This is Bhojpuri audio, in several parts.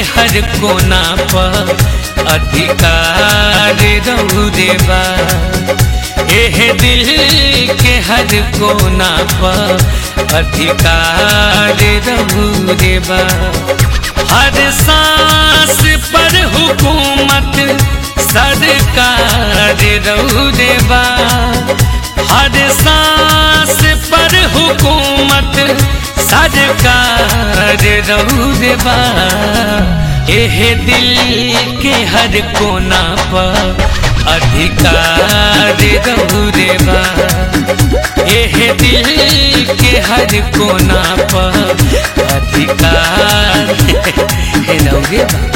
हर कोना पर अधिकार रौरे बा। एह दिल के हर कोना पर अधिकार रौरे बा। हर सांस पर हुकूमत सरकार रौरे बा। हर सांस पर हुकूमत सरकार रौरे बा। एह दिल के हर कोना पर अधिकार रौरे बा। एह दिल के हर कोना पर अधिकार रौरे बा।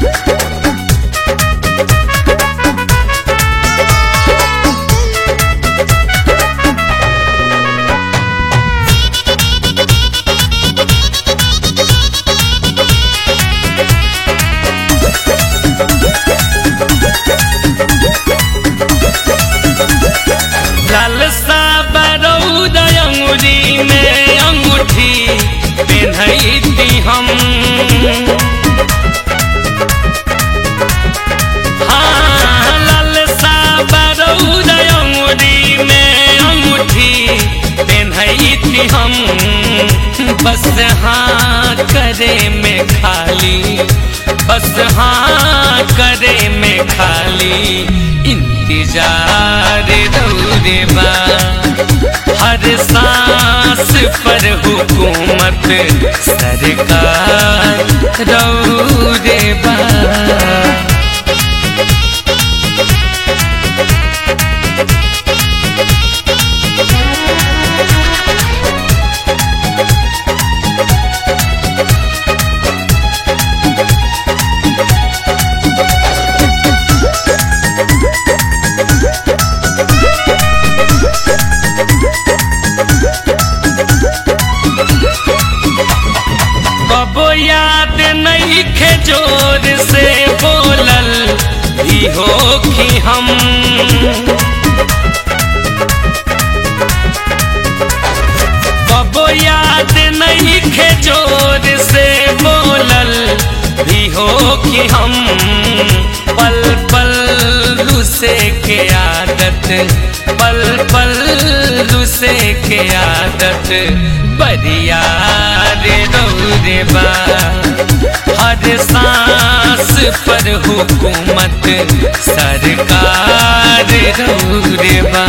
लालसा बरौद अंगुरी में अंगूठी पहनती हम। हाँ लालसा बरौद अंगुरी में अंगूठी पहनती हम। बस हाँ करे में खाली, बस हाँ करे में खाली इंतजार रौरे बा। हर सांस पर हुकूमत सरकार रौरे बा। कबो याद नहीं खे जोर से बोलल भी हो कि हम। कबो याद नहीं खे जोर से बोलल भी हो कि हम। पल पल रुसे के आदत, पल पल रुसे के आदत बरियार रौरे बा। हर सांस पर हुकूमत सरकार रौरे बा।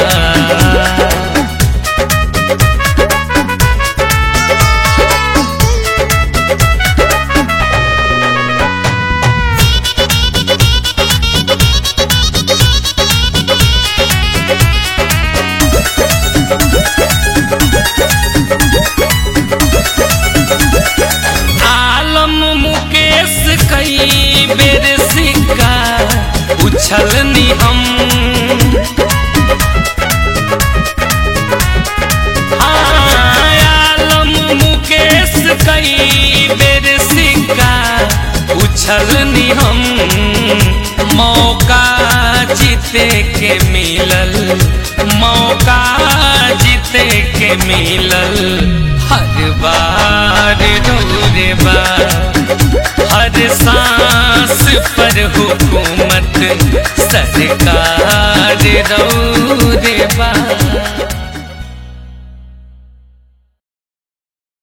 कई बेर सिक्का उछलनी हम। आलम मुकेश कई बेर सिक्का उछलनी हम। मौका जीते के मिलल, मौका जीते के मिलल हर बार रौरे बा। हर सांस पर हुकूमत सरकार रौरे बा।